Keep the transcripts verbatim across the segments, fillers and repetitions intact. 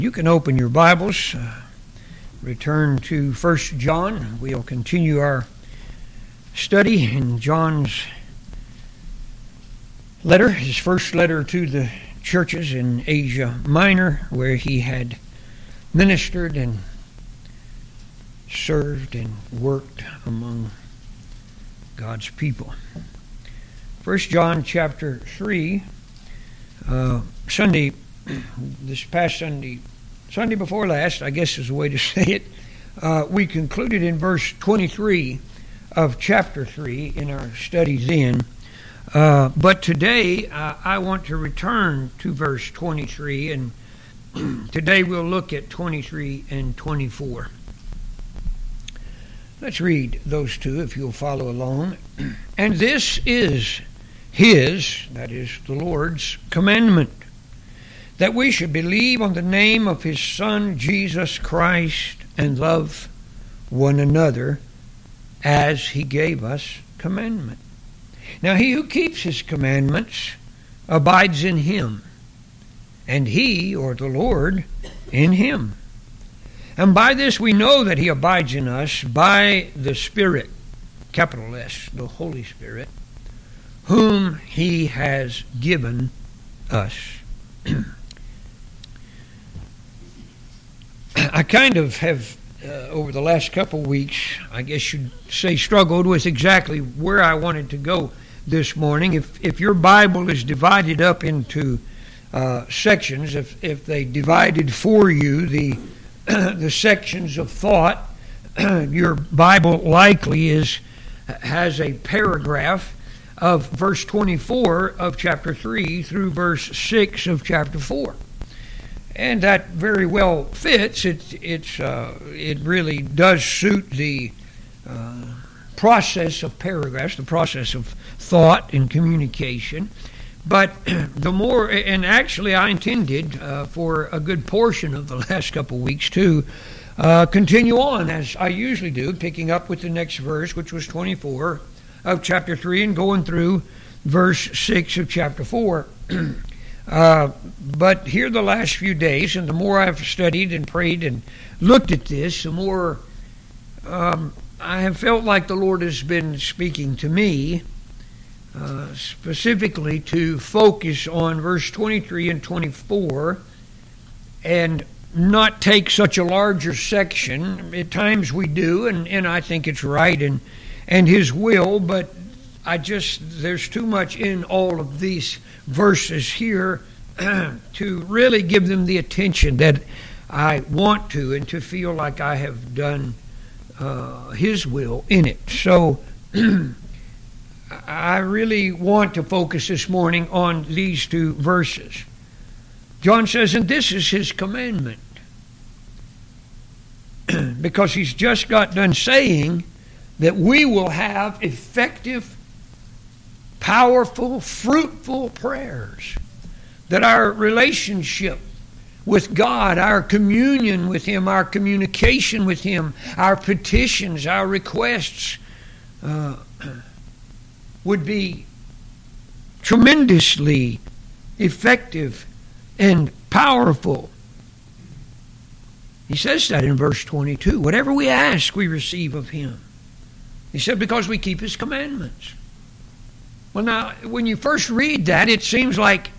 You can open your Bibles, uh, return to First John. We'll continue our study in John's letter, his first letter to the churches in Asia Minor, where he had ministered and served and worked among God's people. First John chapter three, uh, Sunday, this past Sunday, Sunday before last, I guess is the way to say it, uh, we concluded in verse twenty-three of chapter three in our study then. Uh, but today uh, I want to return to verse twenty-three, and today we'll look at twenty-three and twenty-four. Let's read those two if you'll follow along. And this is his, that is the Lord's, commandment, that we should believe on the name of his Son, Jesus Christ, and love one another as he gave us commandment. Now he who keeps his commandments abides in him, and he, or the Lord, in him. And by this we know that he abides in us, by the Spirit, capital S, the Holy Spirit, whom he has given us. I kind of have, uh, over the last couple weeks, I guess you'd say, struggled with exactly where I wanted to go this morning. If if your Bible is divided up into uh, sections, if if they divided for you the the sections of thought, your Bible likely is has a paragraph of verse twenty-four of chapter three through verse six of chapter four. And that very well fits. It, it's, uh, it really does suit the uh, process of paragraphs, the process of thought and communication. But the more, and actually I intended uh, for a good portion of the last couple of weeks to uh, continue on as I usually do, picking up with the next verse, which was twenty-four of chapter three, and going through verse six of chapter four. Uh, but here the last few days, and the more I've studied and prayed and looked at this, the more um, I have felt like the Lord has been speaking to me, uh, specifically to focus on verse twenty-three and twenty-four, and not take such a larger section. At times we do, and, and I think it's right and, and His will, but I just, there's too much in all of these verses here to really give them the attention that I want to, and to feel like I have done uh, His will in it. So I really want to focus this morning on these two verses. John says, and this is his commandment. Because he's just got done saying that we will have effective, powerful, fruitful prayers. That our relationship with God, our communion with Him, our communication with Him, our petitions, our requests uh, would be tremendously effective and powerful. He says that in verse twenty-two. Whatever we ask, we receive of Him. He said, because we keep His commandments. Well, now, when you first read that, it seems like,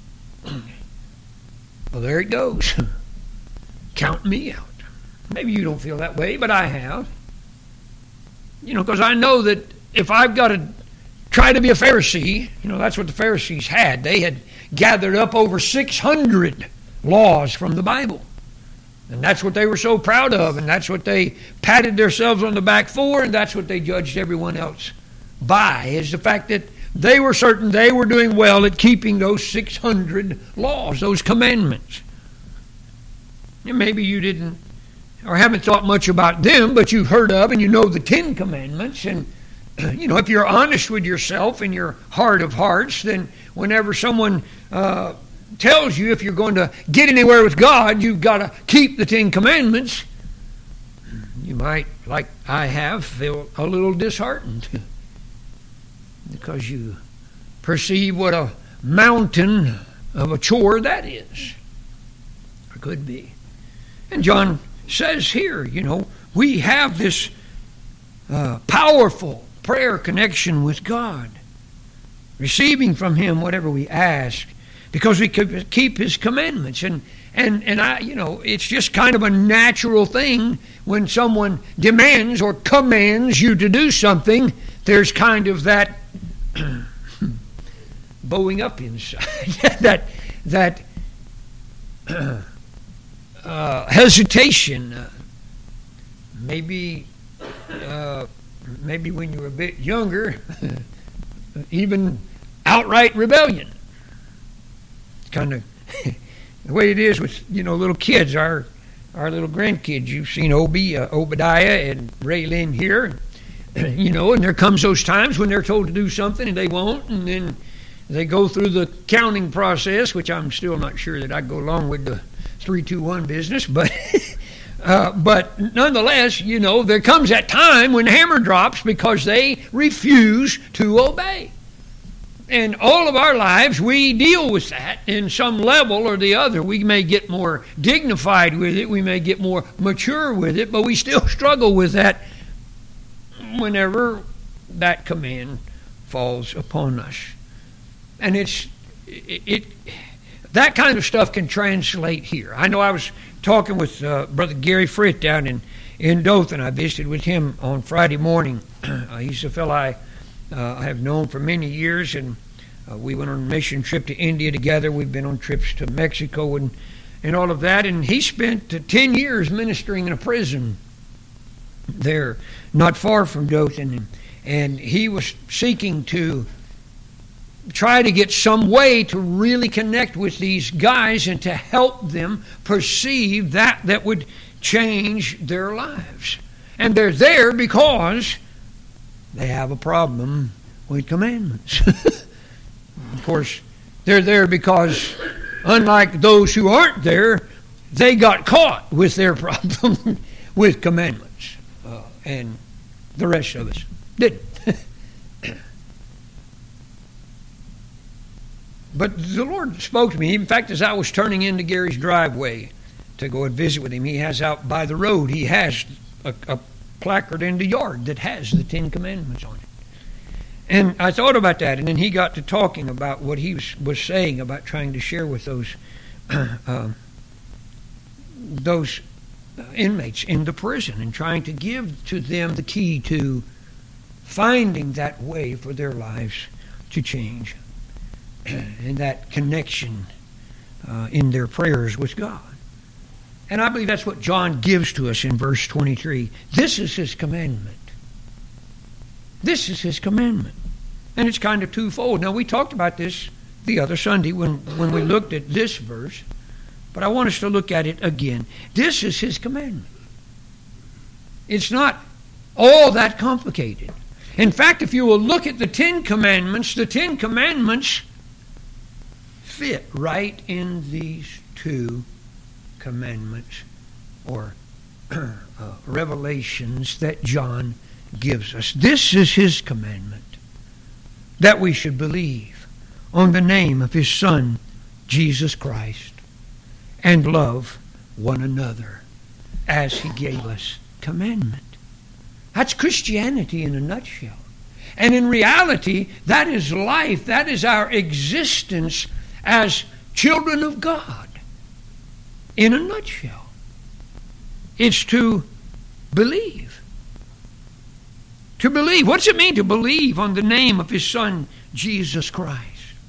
well, there it goes. Count me out. Maybe you don't feel that way, but I have. You know, because I know that if I've got to try to be a Pharisee, you know, that's what the Pharisees had. They had gathered up over six hundred laws from the Bible. And that's what they were so proud of, and that's what they patted themselves on the back for, and that's what they judged everyone else by, is the fact that they were certain they were doing well at keeping those six hundred laws, those commandments. And maybe you didn't or haven't thought much about them, but you've heard of and you know the Ten Commandments. And, you know, if you're honest with yourself in your heart of hearts, then whenever someone uh, tells you if you're going to get anywhere with God, you've got to keep the Ten Commandments, you might, like I have, feel a little disheartened. Because you perceive what a mountain of a chore that is. could be. And John says here, you know, we have this uh, powerful prayer connection with God, receiving from Him whatever we ask, because we could keep His commandments. And and and I, you know, it's just kind of a natural thing when someone demands or commands you to do something. There's kind of that bowing up inside, that that uh, uh, hesitation. Uh, maybe uh, maybe when you were a bit younger, even outright rebellion. It's kind of the way it is with, you know, little kids, our our little grandkids. You've seen Obie, uh, Obadiah, and Raylyn here. You know, and there comes those times when they're told to do something and they won't, and then they go through the counting process, which I'm still not sure that I go along with the three two one business, but uh, but nonetheless, you know, there comes that time when the hammer drops because they refuse to obey. And all of our lives, we deal with that in some level or the other. We may get more dignified with it, we may get more mature with it, but we still struggle with that whenever that command falls upon us. And it's it, it that kind of stuff can translate here. I know I was talking with uh, Brother Gary Fritt down in, in Dothan. I visited with him on Friday morning. Uh, he's a fellow I, uh, I have known for many years, and uh, we went on a mission trip to India together. We've been on trips to Mexico and, and all of that. And he spent uh, ten years ministering in a prison there, not far from Dothan. And, and he was seeking to try to get some way to really connect with these guys and to help them perceive that that would change their lives. And they're there because they have a problem with commandments. Of course, they're there because, unlike those who aren't there, they got caught with their problem with commandments. Uh, and the rest of us didn't. But the Lord spoke to me. In fact, as I was turning into Gary's driveway to go and visit with him, he has out by the road, he has a, a placard in the yard that has the Ten Commandments on it. And I thought about that, and then he got to talking about what he was, was saying about trying to share with those uh, those inmates in the prison and trying to give to them the key to finding that way for their lives to change. And that connection uh, in their prayers with God. And I believe that's what John gives to us in verse twenty-three. This is his commandment. This is his commandment. And it's kind of twofold. Now, we talked about this the other Sunday when, when we looked at this verse, but I want us to look at it again. This is his commandment. It's not all that complicated. In fact, if you will look at the Ten Commandments, the Ten Commandments fit right in these two commandments or uh, revelations that John gives us. This is his commandment, that we should believe on the name of his Son, Jesus Christ, and love one another as he gave us commandment. That's Christianity in a nutshell. And in reality, that is life. That is our existence as children of God in a nutshell. It's to believe. To believe. What does it mean to believe on the name of his Son, Jesus Christ?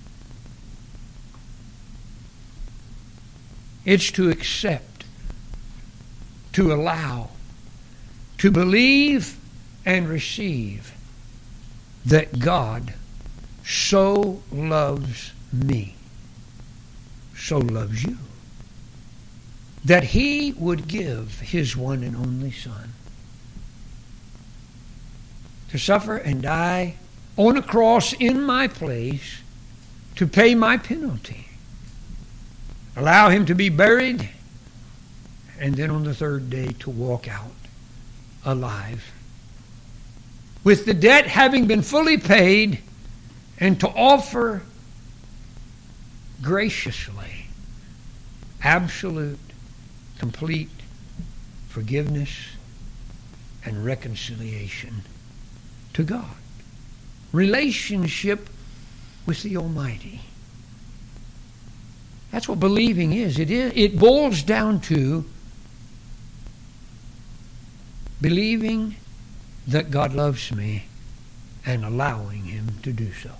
It's to accept, to allow, to believe and receive that God so loves me, so loves you, that he would give his one and only Son to suffer and die on a cross in my place to pay my penalty, allow him to be buried, and then on the third day to walk out alive, with the debt having been fully paid, and to offer graciously absolute complete forgiveness and reconciliation to God. Relationship with the Almighty. That's what believing is. It is. It boils down to believing that God loves me and allowing Him to do so.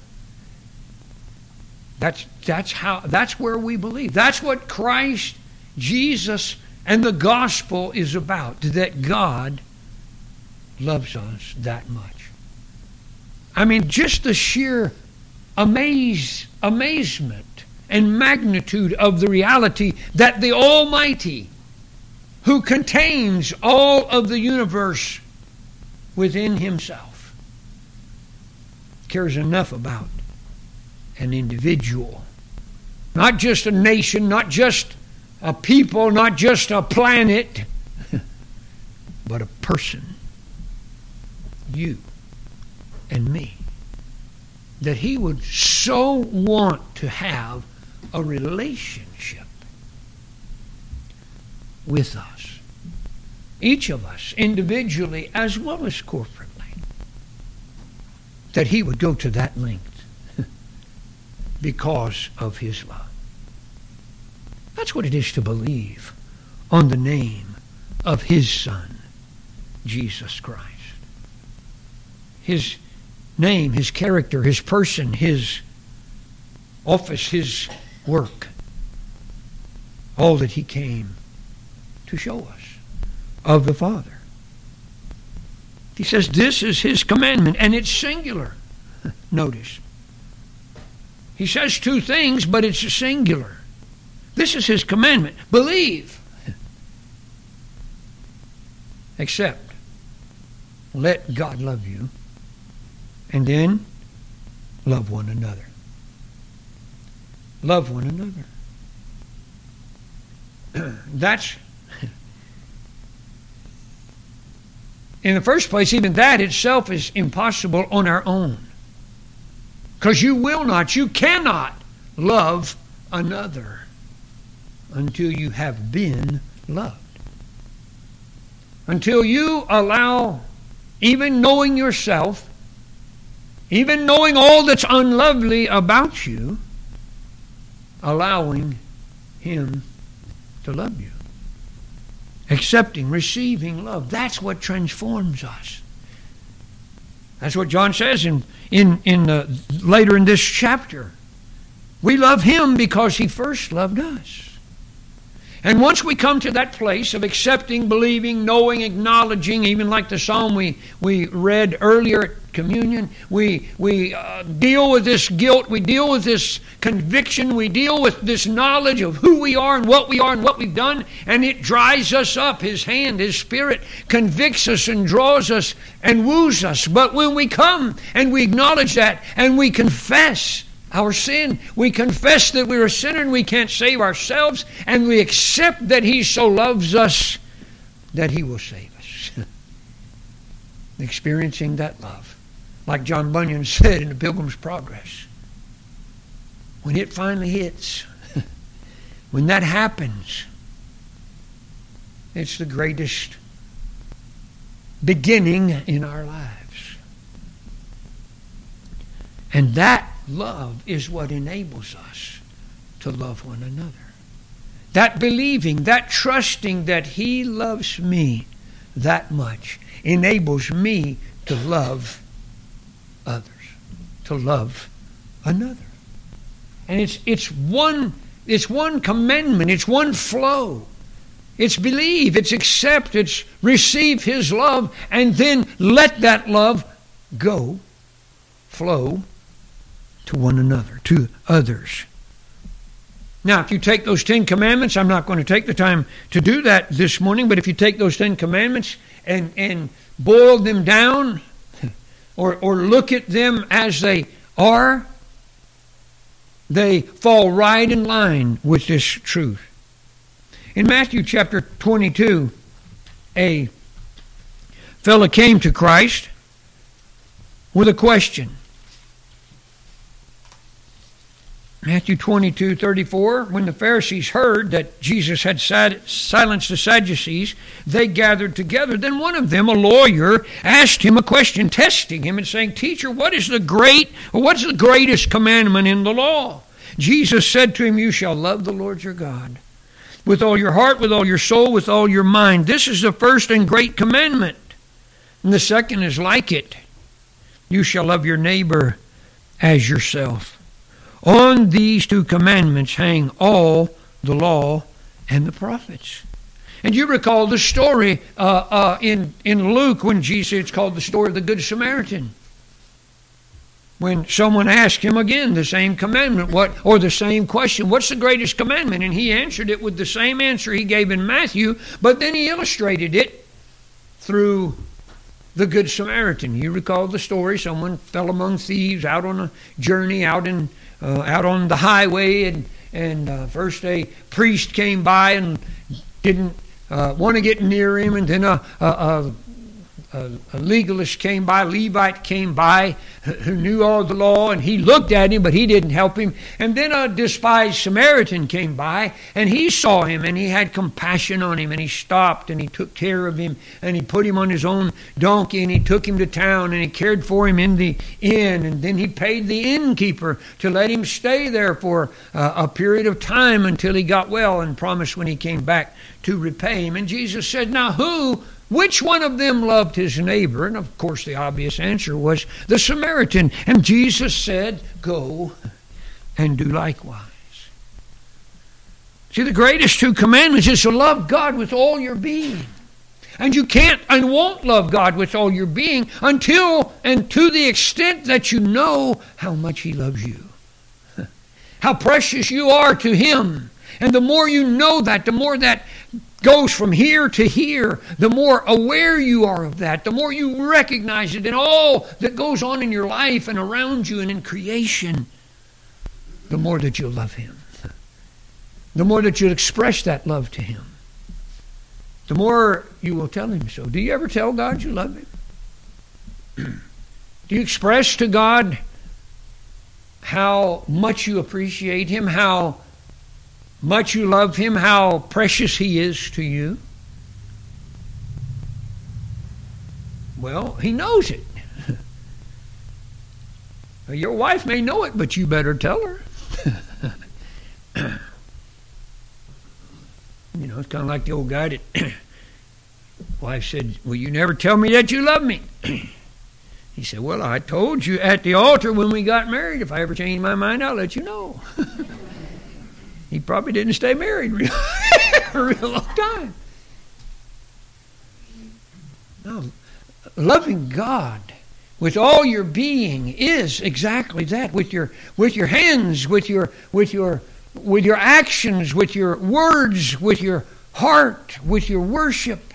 That's that's how that's where we believe. That's what Christ Jesus and the gospel is about, that God loves us that much. I mean, just the sheer amaze, amazement and magnitude of the reality that the Almighty, who contains all of the universe within Himself, cares enough about an individual, not just a nation, not just a people, not just a planet, but a person, you and me, that He would so want to have a relationship with us, each of us individually as well as corporately, that He would go to that length because of His love. That's what it is to believe on the name of His Son, Jesus Christ. His name, His character, His person, His office, His work. All that He came to show us of the Father. He says this is His commandment, and it's singular. Notice. He says two things, but it's a singular. This is His commandment. Believe. Accept. Let God love you. And then love one another. Love one another. That's, in the first place, even that itself is impossible on our own. Because you will not, you cannot love another until you have been loved. Until you allow, even knowing yourself, even knowing all that's unlovely about you, allowing Him to love you. Accepting, receiving love. That's what transforms us. That's what John says in, in, in uh, later in this chapter. We love Him because He first loved us. And once we come to that place of accepting, believing, knowing, acknowledging, even like the psalm we, we read earlier at communion, we, we uh, deal with this guilt, we deal with this conviction, we deal with this knowledge of who we are and what we are and what we've done, and it dries us up. His hand, His Spirit convicts us and draws us and woos us. But when we come and we acknowledge that and we confess our sin, we confess that we're a sinner and we can't save ourselves, and we accept that He so loves us that He will save us. Experiencing that love. Like John Bunyan said in the Pilgrim's Progress, when it finally hits, when that happens, it's the greatest beginning in our lives. And that love is what enables us to love one another. That believing, that trusting that He loves me that much enables me to love others, to love another. And it's it's one it's one commandment, it's one flow. It's believe, it's accept, it's receive His love, and then let that love go, flow to one another, to others. Now, if you take those Ten Commandments, I'm not going to take the time to do that this morning, but if you take those Ten Commandments and, and boil them down, or, or look at them as they are, they fall right in line with this truth. In Matthew chapter twenty-two, a fellow came to Christ with a question. Matthew twenty-two thirty-four, when the Pharisees heard that Jesus had silenced the Sadducees, they gathered together. Then one of them, a lawyer, asked him a question, testing him and saying, Teacher, what is the great, or what's the greatest commandment in the law? Jesus said to him, You shall love the Lord your God with all your heart, with all your soul, with all your mind. This is the first and great commandment. And the second is like it. You shall love your neighbor as yourself. On these two commandments hang all the law and the prophets. And you recall the story uh, uh, in, in Luke when Jesus, it's called the story of the Good Samaritan. When someone asked him again the same commandment, what or the same question, what's the greatest commandment? And he answered it with the same answer he gave in Matthew, but then he illustrated it through the Good Samaritan. You recall the story, someone fell among thieves out on a journey, out in uh, out on the highway, and, and uh, first a priest came by and didn't uh, want to get near him, and then a, a, a A, a legalist came by, Levite came by, who knew all the law, and he looked at him, but he didn't help him. And then a despised Samaritan came by, and he saw him, and he had compassion on him, and he stopped, and he took care of him, and he put him on his own donkey, and he took him to town, and he cared for him in the inn, and then he paid the innkeeper to let him stay there for uh, a period of time until he got well, and promised when he came back to repay him. And Jesus said, Now who Which one of them loved his neighbor? And of course the obvious answer was the Samaritan. And Jesus said, Go and do likewise. See, the greatest two commandments is to love God with all your being. And you can't and won't love God with all your being until and to the extent that you know how much He loves you. How precious you are to Him. And the more you know that, the more that goes from here to here, the more aware you are of that, the more you recognize it in all that goes on in your life and around you and in creation, the more that you'll love Him. The more that you'll express that love to Him. The more you will tell Him so. Do you ever tell God you love Him? Do you express to God how much you appreciate Him, how much you love Him, how precious He is to you? Well, He knows it. Your wife may know it, but you better tell her. You know, it's kind of like the old guy that wife said, Well, you never tell me that you love me. He said, Well, I told you at the altar when we got married. If I ever change my mind, I'll let you know. He probably didn't stay married real, a real long time. No, loving God with all your being is exactly that. With your with your hands, with your with your with your actions, with your words, with your heart, with your worship.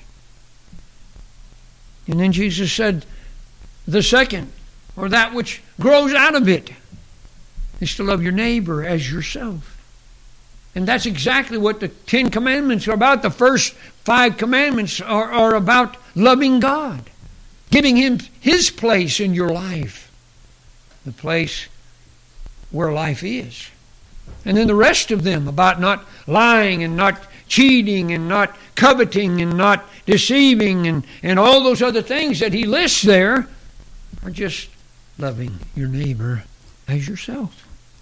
And then Jesus said, the second, or that which grows out of it, is to love your neighbor as yourself. And that's exactly what the Ten Commandments are about. The first five commandments are, are about loving God, giving Him His place in your life, the place where life is. And then the rest of them about not lying and not cheating and not coveting and not deceiving and, and all those other things that He lists there are just loving your neighbor as yourself.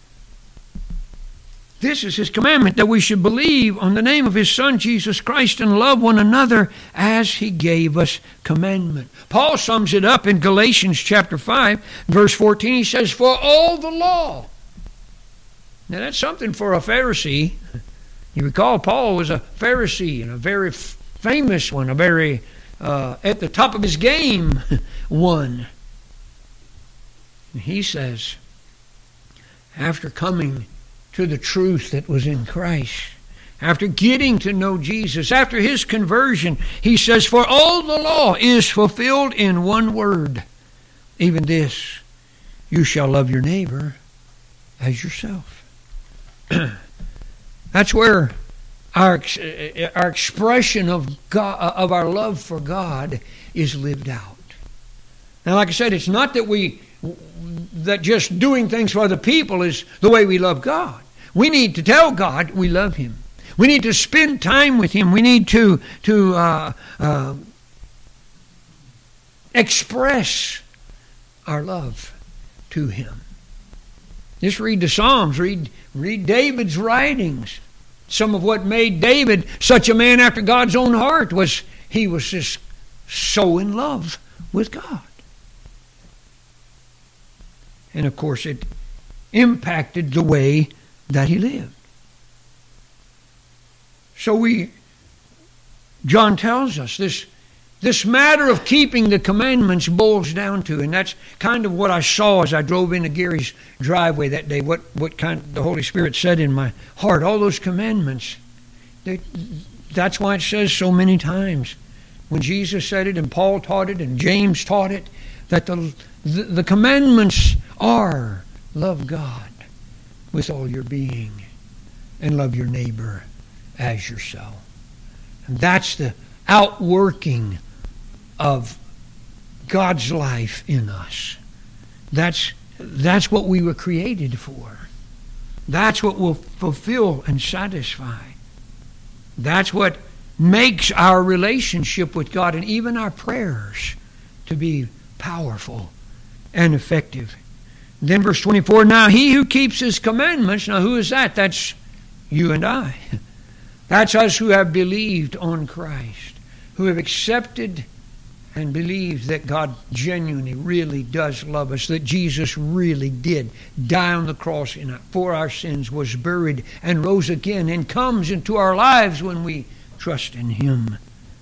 This is His commandment, that we should believe on the name of His Son, Jesus Christ, and love one another as He gave us commandment. Paul sums it up in Galatians chapter five, verse fourteen. He says, For all the law. Now that's something for a Pharisee. You recall Paul was a Pharisee, and a very f- famous one, a very uh, at the top of his game one. And he says, after coming to the truth that was in Christ, after getting to know Jesus, after his conversion, he says, For all the law is fulfilled in one word, even this, you shall love your neighbor as yourself. That's where our our expression of God, of our love for God is lived out. Now, like I said, it's not that we that just doing things for other people is the way we love God. We need to tell God we love Him. We need to spend time with Him. We need to, to uh, uh, express our love to Him. Just read the Psalms. Read, read David's writings. Some of what made David such a man after God's own heart was he was just so in love with God. And of course it impacted the way that he lived. So we, John tells us this, this matter of keeping the commandments boils down to, and that's kind of what I saw as I drove into Gary's driveway that day, what, what kind of the Holy Spirit said in my heart. All those commandments, they, that's why it says so many times, when Jesus said it and Paul taught it and James taught it, that the, the, the commandments are love God with all your being and love your neighbor as yourself. And that's the outworking of God's life in us. That's, that's what we were created for. That's what will fulfill and satisfy. That's what makes our relationship with God and even our prayers to be powerful and effective. Then verse twenty-four, now he who keeps his commandments, now who is that? That's you and I. That's us who have believed on Christ, who have accepted and believed that God genuinely, really does love us, that Jesus really did die on the cross for our sins, was buried and rose again, and comes into our lives when we trust in Him.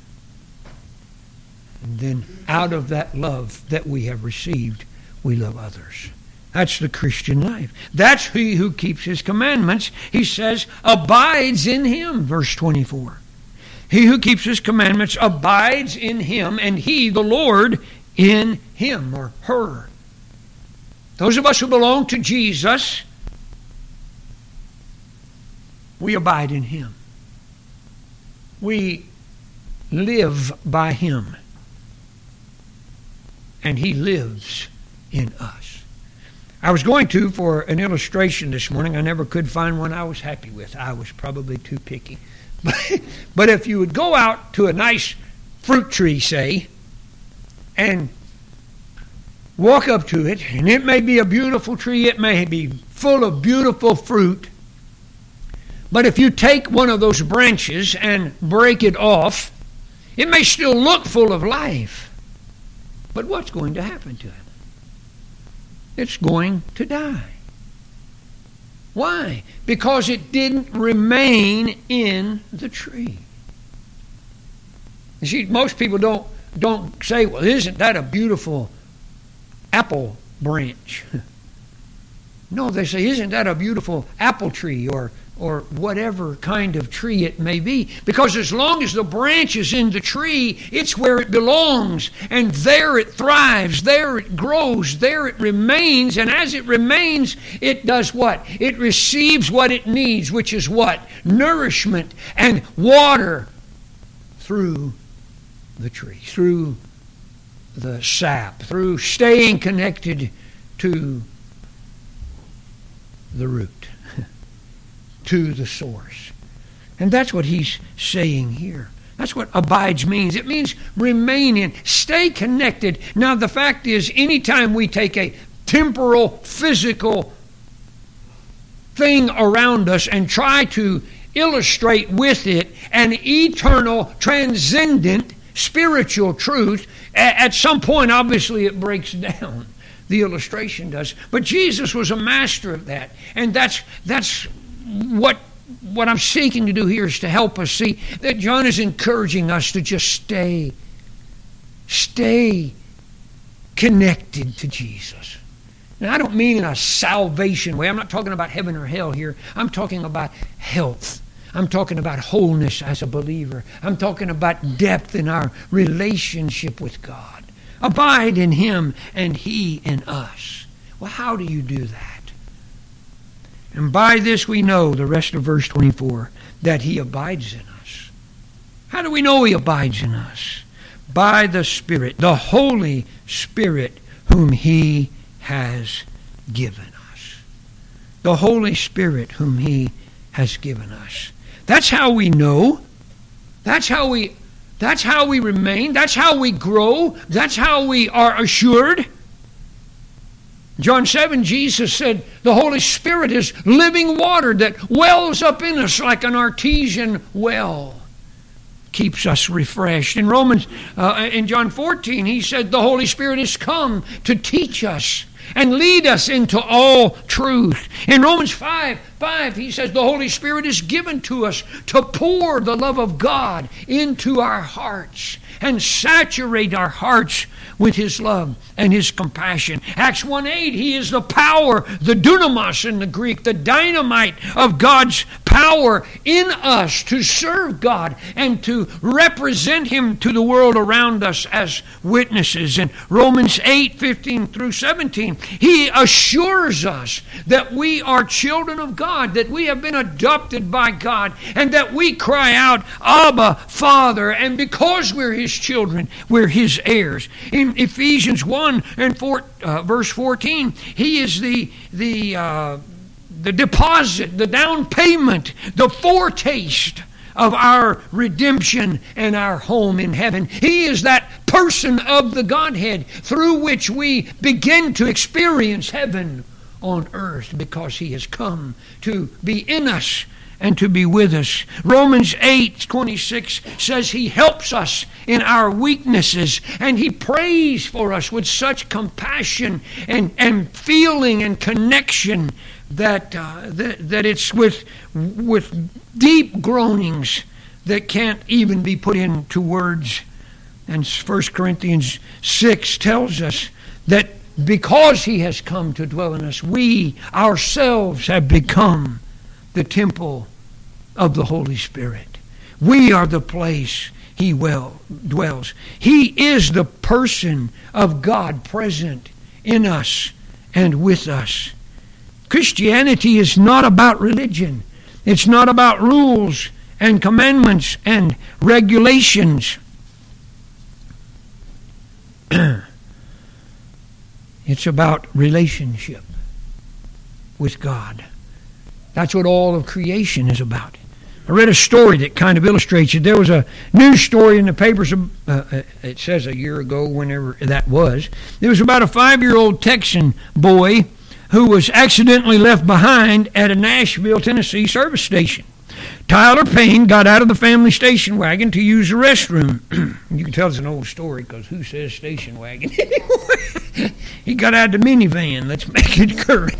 And then out of that love that we have received, we love others. That's the Christian life. That's he who keeps His commandments. He says, abides in Him, verse twenty-four. He who keeps His commandments abides in Him, and He, the Lord, in him or her. Those of us who belong to Jesus, we abide in Him. We live by Him, and He lives in us. I was going to, for an illustration this morning, I never could find one I was happy with. I was probably too picky. But, but if you would go out to a nice fruit tree, say, and walk up to it, and it may be a beautiful tree, it may be full of beautiful fruit, but if you take one of those branches and break it off, it may still look full of life, but what's going to happen to it? It's going to die. Why? Because it didn't remain in the tree. You see, most people don't don't say, well, isn't that a beautiful apple branch? No, they say, isn't that a beautiful apple tree, or or whatever kind of tree it may be. Because as long as the branch is in the tree, it's where it belongs. And there it thrives, there it grows, there it remains. And as it remains, it does what? It receives what it needs, which is what? Nourishment and water through the tree, through the sap, through staying connected to the root, to the source. And that's what he's saying here. That's what abides means. It means remain in, stay connected. Now the fact is, anytime we take a temporal, physical thing around us and try to illustrate with it an eternal, transcendent, spiritual truth, at some point obviously it breaks down. The illustration does. But Jesus was a master of that. And that's that's what what I'm seeking to do here is to help us see that John is encouraging us to just stay, stay connected to Jesus. Now, I don't mean in a salvation way. I'm not talking about heaven or hell here. I'm talking about health. I'm talking about wholeness as a believer. I'm talking about depth in our relationship with God. Abide in Him and He in us. Well, how do you do that? And by this we know, the rest of verse twenty-four, that He abides in us. How do we know He abides in us? By the Spirit, the Holy Spirit whom He has given us. The Holy Spirit whom He has given us. That's how we know. That's how we that's how we remain. That's how we grow. That's how we are assured. John seven, Jesus said, the Holy Spirit is living water that wells up in us like an artesian well. Keeps us refreshed. In Romans, uh, in John fourteen, he said the Holy Spirit has come to teach us and lead us into all truth. In Romans five, five, he says the Holy Spirit is given to us to pour the love of God into our hearts and saturate our hearts with His love and His compassion. Acts one eight, He is the power, the dunamis in the Greek, the dynamite of God's power in us to serve God and to represent Him to the world around us as witnesses. In Romans eight, fifteen through seventeen, He assures us that we are children of God, that we have been adopted by God, and that we cry out, Abba, Father, and because we're His children, we're His heirs. In Ephesians one and four, uh, verse fourteen, He is the the uh, the deposit, the down payment, the foretaste of our redemption and our home in heaven. He is that person of the Godhead through which we begin to experience heaven on earth, because He has come to be in us and to be with us. Romans eight twenty-six says He helps us in our weaknesses, and He prays for us with such compassion and, and feeling and connection that, uh, that that it's with with deep groanings that can't even be put into words. And First Corinthians six tells us that because He has come to dwell in us, we ourselves have become the temple of the Holy Spirit. We are the place He well dwells. He is the person of God present in us and with us. Christianity is not about religion. It's not about rules and commandments and regulations. It's about relationship with God. That's what all of creation is about. I read a story that kind of illustrates it. There was a news story in the papers, uh, it says a year ago, whenever that was. There was about a five-year-old Texan boy who was accidentally left behind at a Nashville, Tennessee service station. Tyler Payne got out of the family station wagon to use the restroom. You can tell it's an old story, because who says station wagon anymore? He got out of the minivan. Let's make it current.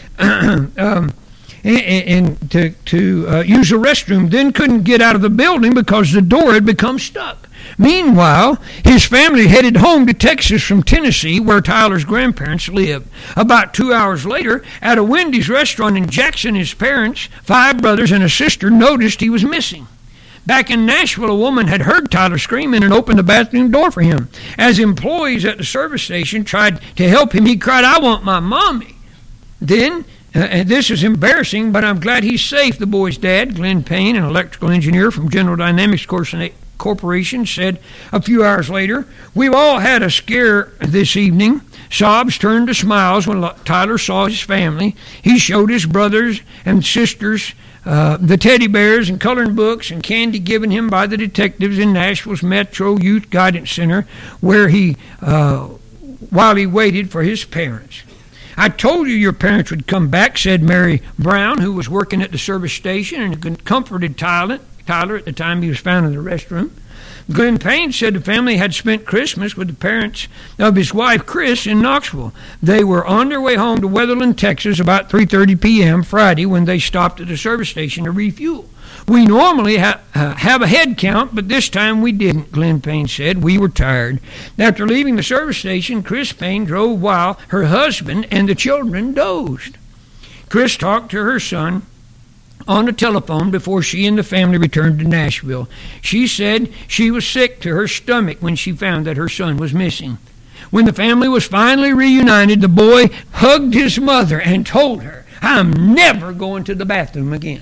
um, and, and to, to uh, use the restroom, then couldn't get out of the building because the door had become stuck. Meanwhile, his family headed home to Texas from Tennessee, where Tyler's grandparents lived. About two hours later, at a Wendy's restaurant in Jackson, his parents, five brothers and a sister, noticed he was missing. Back in Nashville, a woman had heard Tyler screaming and opened the bathroom door for him. As employees at the service station tried to help him, he cried, "I want my mommy." Then, uh, and this is embarrassing, but I'm glad he's safe, the boy's dad, Glenn Payne, an electrical engineer from General Dynamics Corporation, said a few hours later, "We've all had a scare this evening." Sobs turned to smiles when Tyler saw his family. He showed his brothers and sisters uh, the teddy bears and coloring books and candy given him by the detectives in Nashville's Metro Youth Guidance Center, where he, uh, while he waited for his parents. "I told you your parents would come back," said Mary Brown, who was working at the service station and comforted Tyler, Tyler at the time he was found in the restroom. Glenn Payne said the family had spent Christmas with the parents of his wife, Chris, in Knoxville. They were on their way home to Weatherland, Texas, about three thirty p.m. Friday when they stopped at the service station to refuel. "We normally ha- uh, have a head count, but this time we didn't," Glenn Payne said. "We were tired." After leaving the service station, Chris Payne drove while her husband and the children dozed. Chris talked to her son on the telephone before she and the family returned to Nashville. She said she was sick to her stomach when she found that her son was missing. When the family was finally reunited, the boy hugged his mother and told her, "I'm never going to the bathroom again."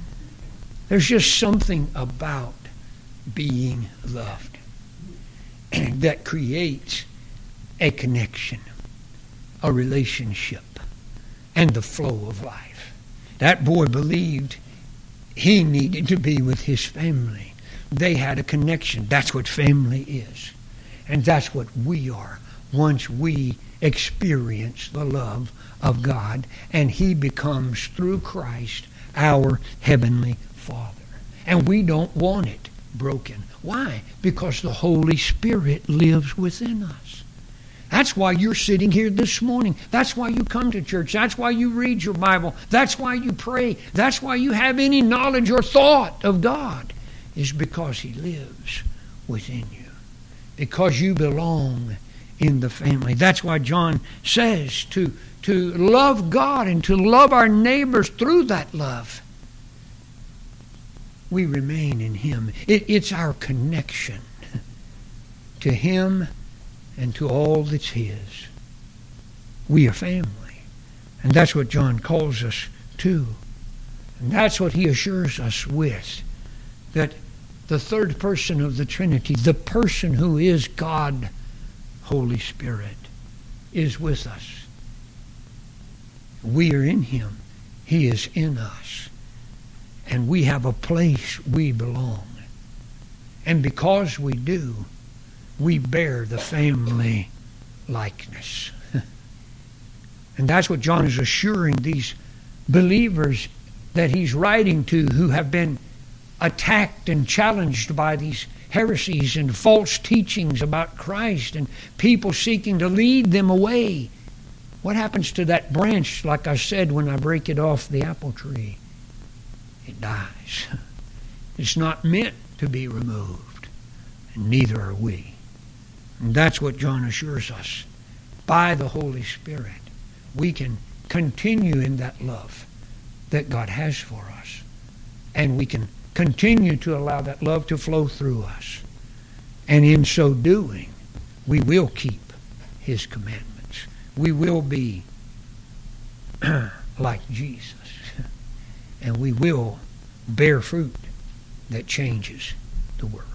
There's just something about being loved. that creates a connection, a relationship, and the flow of life. That boy believed he needed to be with his family. They had a connection. That's what family is. And that's what we are once we experience the love of God and He becomes, through Christ, our Heavenly Father. And we don't want it broken. Why? Because the Holy Spirit lives within us. That's why you're sitting here this morning. That's why you come to church. That's why you read your Bible. That's why you pray. That's why you have any knowledge or thought of God, is because He lives within you. Because you belong in the family. That's why John says to, to love God and to love our neighbors through that love. We remain in Him. It, it's our connection to Him and to all that's His. We are family. And that's what John calls us to. And that's what he assures us with. That the third person of the Trinity, the person who is God, Holy Spirit, is with us. We are in Him. He is in us. And we have a place we belong. And because we do, we bear the family likeness. And that's what John is assuring these believers that he's writing to, who have been attacked and challenged by these heresies and false teachings about Christ and people seeking to lead them away. What happens to that branch, like I said, when I break it off the apple tree? It dies. It's not meant to be removed, and neither are we. And that's what John assures us. By the Holy Spirit, we can continue in that love that God has for us. And we can continue to allow that love to flow through us. And in so doing, we will keep His commandments. We will be like Jesus. And we will bear fruit that changes the world.